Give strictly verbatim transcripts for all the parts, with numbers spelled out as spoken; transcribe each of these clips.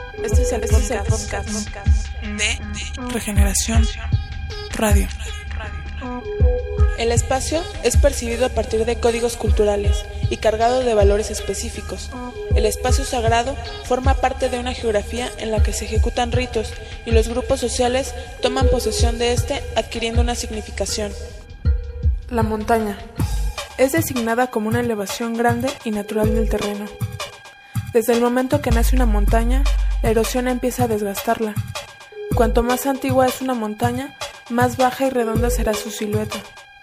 Este es el, este podcast, es el podcast, podcast de Regeneración Radio. El espacio es percibido a partir de códigos culturales y cargado de valores específicos. El espacio sagrado forma parte de una geografía en la que se ejecutan ritos y los grupos sociales toman posesión de este adquiriendo una significación. La montaña es designada como una elevación grande y natural del terreno. Desde el momento que nace una montaña, la erosión empieza a desgastarla. Cuanto más antigua es una montaña, más baja y redonda será su silueta.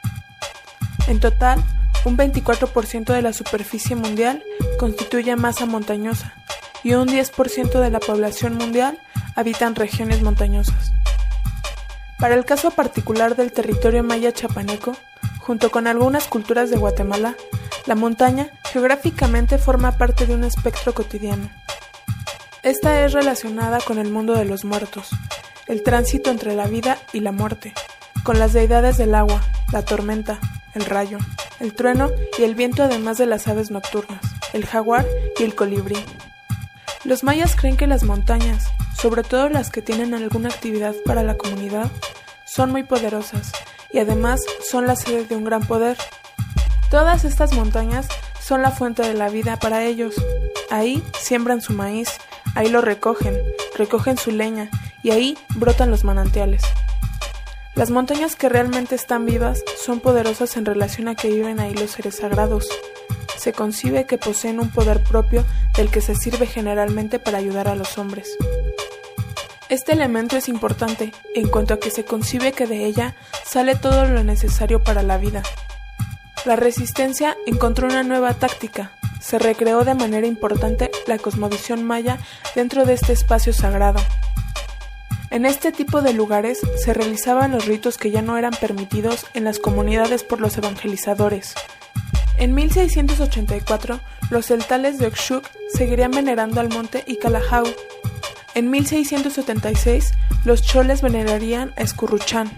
En total, un veinticuatro por ciento de la superficie mundial constituye masa montañosa y un diez por ciento de la población mundial habita en regiones montañosas. Para el caso particular del territorio maya chapaneco, junto con algunas culturas de Guatemala, la montaña geográficamente forma parte de un espectro cotidiano. Esta es relacionada con el mundo de los muertos, el tránsito entre la vida y la muerte, con las deidades del agua, la tormenta, el rayo, el trueno y el viento, además de las aves nocturnas, el jaguar y el colibrí. Los mayas creen que las montañas, sobre todo las que tienen alguna actividad para la comunidad, son muy poderosas y además son la sede de un gran poder. Todas estas montañas son la fuente de la vida para ellos. Ahí siembran su maíz, ahí lo recogen, recogen su leña y ahí brotan los manantiales. Las montañas que realmente están vivas son poderosas en relación a que viven ahí los seres sagrados. Se concibe que poseen un poder propio del que se sirve generalmente para ayudar a los hombres. Este elemento es importante en cuanto a que se concibe que de ella sale todo lo necesario para la vida. La resistencia encontró una nueva táctica. Se recreó de manera importante la cosmovisión maya dentro de este espacio sagrado. En este tipo de lugares se realizaban los ritos que ya no eran permitidos en las comunidades por los evangelizadores. En mil seiscientos ochenta y cuatro, los celtales de Oxchuc seguirían venerando al monte Icalajau. En mil seiscientos setenta y seis, los choles venerarían a Escurruchán.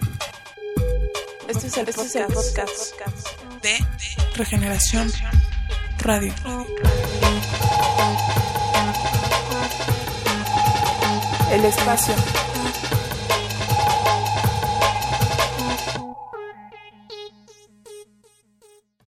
Este es el, este podcast, es el podcast de Regeneración Radio. El espacio.